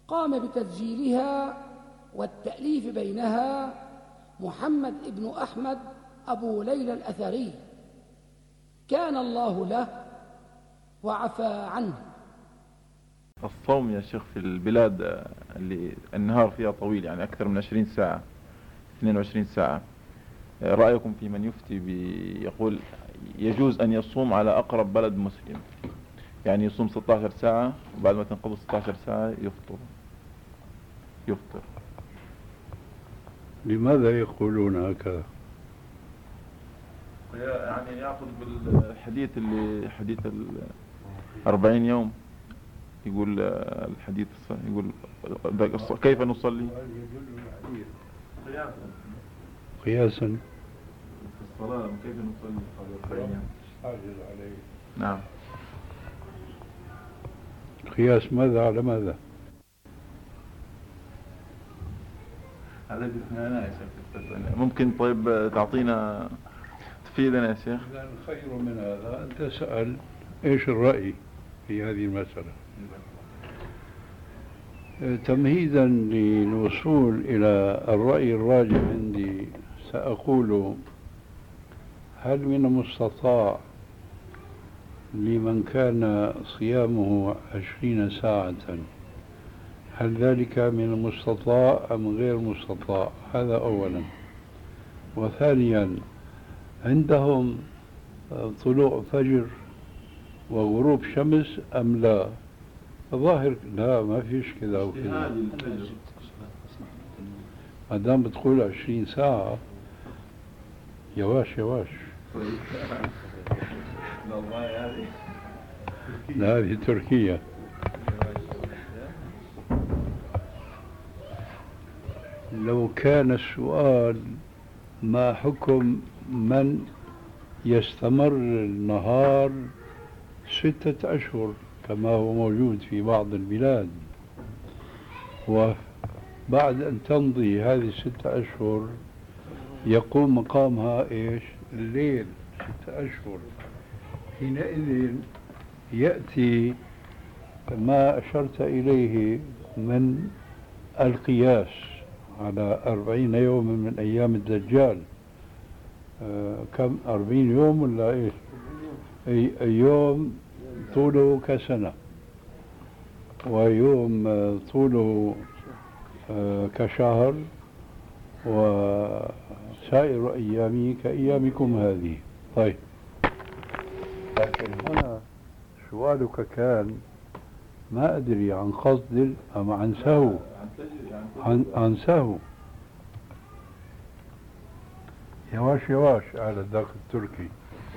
قام بتسجيلها والتأليف بينها محمد بن أحمد أبو ليلى الأثري، كان الله له وعفى عنه. الصوم يا شيخ في البلاد اللي النهار فيها طويل، يعني أكثر من 20 ساعة 22 ساعة، رأيكم في من يفتي يقول يجوز أن يصوم على أقرب بلد مسلم، يعني يصوم 16 ساعة وبعد ما تنقضي 16 ساعة يفطر. لماذا يقولون هكذا؟ يعني يأخذ بالحديث اللي حديث 40 يوم، يقول الحديث يقول كيف نصلي قياسا في الصلاة، كيف نصلي قبل 40 يوم؟ نعم. قياس ماذا على ماذا؟ هذا الاثنين يا شيخ. ممكن طيب تعطينا تفيدنا يا شيخ؟ خير من هذا أن تسأل إيش الرأي في هذه المسألة. تمهيدا للوصول إلى الرأي الراجح عندي سأقول: هل من المستطاع لمن كان صيامه 20 ساعة، هل ذلك من المستطاع أم غير المستطاع؟ هذا أولا. وثانيا، عندهم طلوع فجر وغروب شمس أم لا؟ ظاهر لا، ما فيش كذا وكذا. ما دام بتقول 20 ساعة، يواش لا، هذه تركيا. لو كان السؤال ما حكم من يستمر النهار 6 أشهر كما هو موجود في بعض البلاد، وبعد أن تمضي هذه 6 أشهر يقوم مقامها إيش؟ الليل 6 أشهر، حينئذ يأتي ما أشرت إليه من القياس على 40 يوم من أيام الدجال. كم 40 يوم ولا إيش؟ يوم طوله كسنة، ويوم طوله كشهر، وسائر أيامه كأيامكم هذه. طيب، لكن هنا سؤالك كان ما أدري عن قصد أم عن سهو. عن سهو. يواش على ذاك التركي.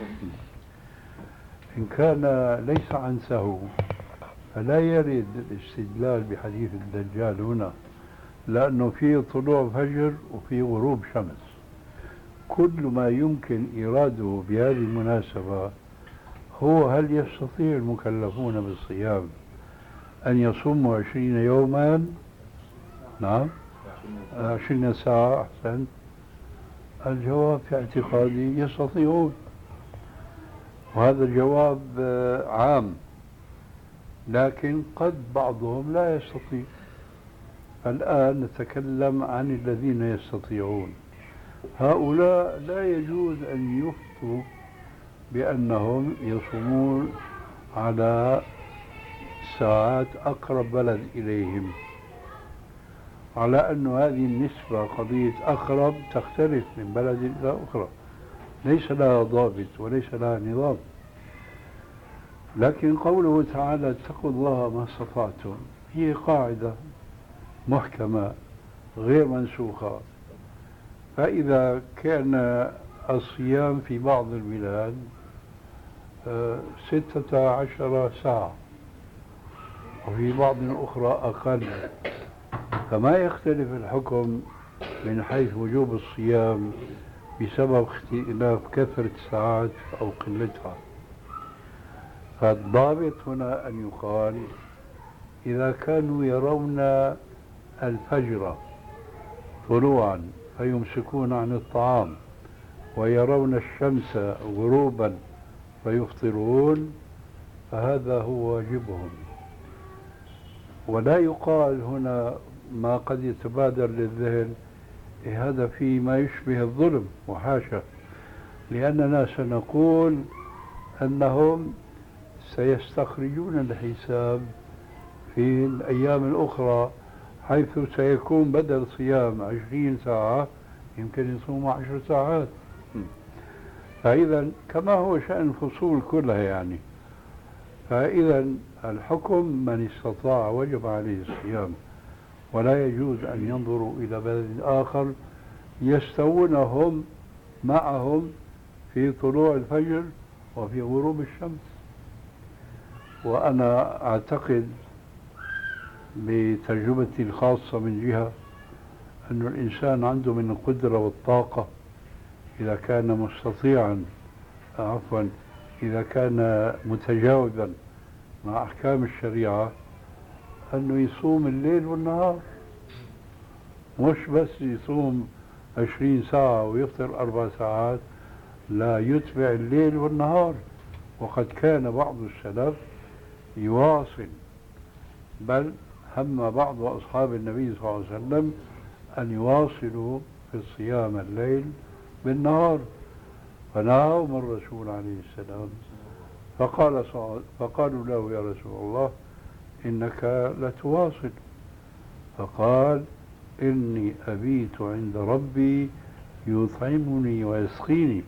إن كان ليس عن سهو فلا يرد الاستدلال بحديث الدجال هنا، لأنه فيه طلوع فجر وفيه غروب شمس. كل ما يمكن إراده بهذه المناسبة هو: هل يستطيع المكلفون بالصيام أن يصوموا 20 يوما؟ نعم، 20 ساعة أحسن. الجواب في اعتقادي يستطيعون، وهذا الجواب عام، لكن قد بعضهم لا يستطيع. الآن نتكلم عن الذين يستطيعون. هؤلاء لا يجوز أن يفتوا بأنهم يصومون على ساعات أقرب بلد إليهم، على أن هذه النسبة قضية أقرب تختلف من بلد إلى أخرى، ليس لها ضابط وليس لها نظام. لكن قوله تعالى: اتقوا الله ما استطعتم، هي قاعدة محكمة غير منسوخة. فإذا كان الصيام في بعض البلاد 16 ساعة وفي بعض الأخرى أقل، فما يختلف الحكم من حيث وجوب الصيام بسبب اختلاف كثرة الساعات أو قلتها. فالضابط هنا أن يقال: إذا كانوا يرون الفجر طلوعا فيمسكون عن الطعام، ويرون الشمس غروبا فيفطرون، فهذا هو واجبهم. ولا يقال هنا ما قد يتبادر للذهن هذا في ما يشبه الظلم، وحاشا، لأننا سنقول أنهم سيستخرجون الحساب في الأيام الأخرى، حيث سيكون بدل صيام 20 ساعة يمكن يصوموا 10 ساعات. فإذا كما هو شأن الفصول كلها يعني، فإذا الحكم من استطاع وجب عليه الصيام، ولا يجوز أن ينظروا إلى بلد آخر يستوونهم معهم في طلوع الفجر وفي غروب الشمس. وأنا أعتقد بتجربتي الخاصة من جهة أن الإنسان عنده من القدرة والطاقة إذا كان مستطيعا، عفوا، إذا كان متجاوبا مع أحكام الشريعة، أنه يصوم الليل والنهار، مش بس يصوم 20 ساعة ويفطر 4 ساعات، لا، يتبع الليل والنهار. وقد كان بعض السلف يواصل، بل هم بعض أصحاب النبي صلى الله عليه وسلم أن يواصلوا في الصيام الليل بالنهار، فنهاهم الرسول عليه السلام، فقالوا له: يا رسول الله إنك لتواصل. فقال: إني أبيت عند ربي يطعمني ويسقيني.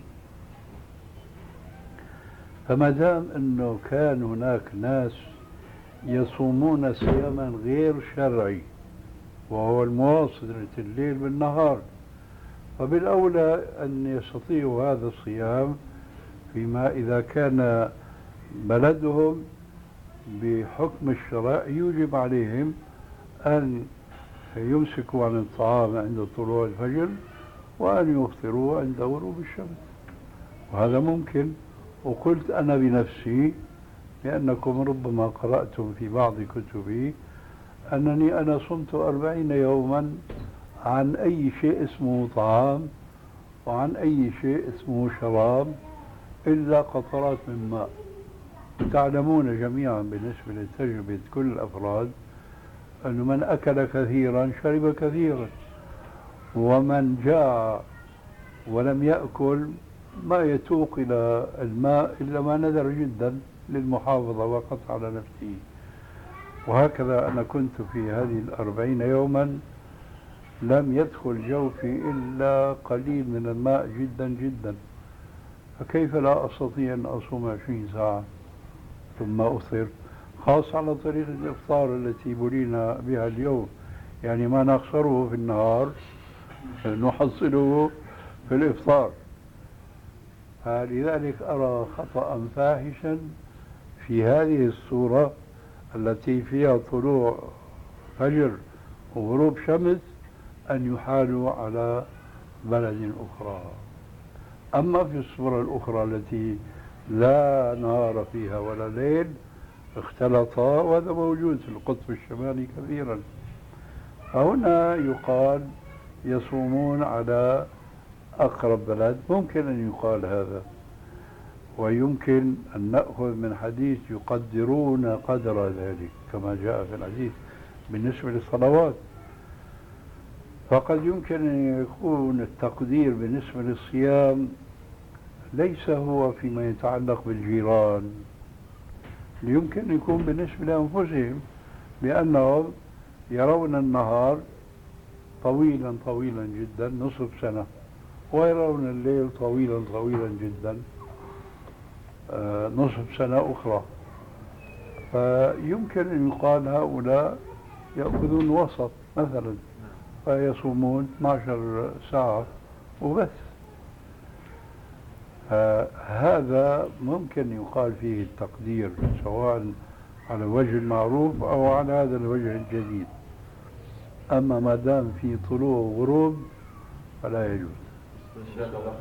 فما دام أنه كان هناك ناس يصومون صياما غير شرعي وهو المواصلة الليل بالنهار، فبالأولى أن يستطيعوا هذا الصيام فيما إذا كان بلدهم بحكم الشرع يوجب عليهم أن يمسكوا عن الطعام عند طلوع الفجر وأن يفطروا عند غروب الشمس، وهذا ممكن. وقلت أنا بنفسي، لأنكم ربما قرأتم في بعض كتبي أنني أنا صمت 40 يوما عن أي شيء اسمه طعام وعن أي شيء اسمه شراب إلا قطرات من ماء. تعلمون جميعا بالنسبة لتجربة كل الأفراد أن من أكل كثيرا شرب كثيرا، ومن جاع ولم يأكل ما يتوق إلى الماء إلا ما ندر جدا للمحافظة فقط على نفسه. وهكذا أنا كنت في هذه 40 يوما لم يدخل جوفي إلا قليل من الماء جدا جدا، فكيف لا أستطيع أن أصوم 20 ساعة ثم أفطر، خاصة على طريقة الإفطار التي بلينا بها اليوم، يعني ما نخسره في النهار نحصله في الإفطار. فلذلك أرى خطأ فاحشا في هذه الصورة التي فيها طلوع فجر وغروب شمس أن يحالوا على بلد أخرى. أما في الصورة الأخرى التي لا نهار فيها ولا ليل اختلطا، وهذا موجود في القطب الشمالي كثيرا، فهنا يقال يصومون على أقرب بلد. ممكن أن يقال هذا، ويمكن أن نأخذ من حديث يقدرون قدر ذلك كما جاء في الحديث بالنسبة للصلوات. فقد يمكن أن يكون التقدير بالنسبة للصيام ليس هو فيما يتعلق بالجيران، يمكن أن يكون بالنسبة لأنفسهم، بأنهم يرون النهار طويلا طويلا جدا نصف سنة، ويرون الليل طويلا طويلا جدا نصف سنة أخرى. فيمكن أن يقال هؤلاء يأخذون وسط مثلا فيصومون 12 ساعة وبس. هذا ممكن يقال فيه التقدير سواء على الوجه المعروف أو على هذا الوجه الجديد. أما ما دام في طلوع وغروب فلا يجوز.